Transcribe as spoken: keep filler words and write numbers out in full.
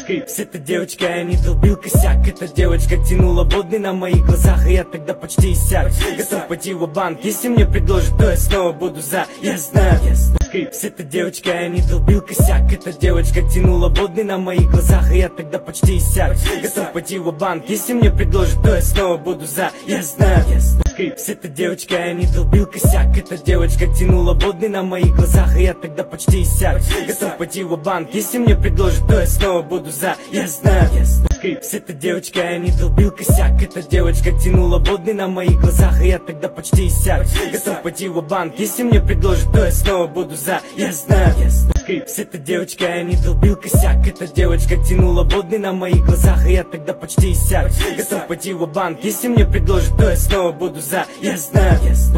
Скрипс, эта девочка, я не долбил косяк. Эта девочка тянула водный на моих глазах, и я тогда почти иссяк. Готов пойти в банк, если мне предложат, то я снова буду за. Я знаю, Скрипс, эта девочка, я не долбил косяк. Эта девочка тянула водный на моих глазах, и я тогда почти иссяк. Готов пойти в банк, если мне предложат, то я снова буду за. Я знаю, Скрипс, эта девочка, я не долбил косяк. Эта девочка тянула водный на моих глазах, и я тогда почти иссяк. Готов пойти в банк, если мне предложат, то я снова буду за. Я знаю, Скрипс, эта девочка, я не долбил косяк. Эта девочка тянула водный на моих глазах, и я тогда почти иссяк. Готов пойти в банк, если мне предложат, то я снова буду за. Я знаю, Скрипс, эта девочка, я не долбил косяк. Эта девочка тянула водный на моих глазах, и я тогда почти иссяк. Готов пойти в банк, если мне предложат, то я снова буду за. Я знаю.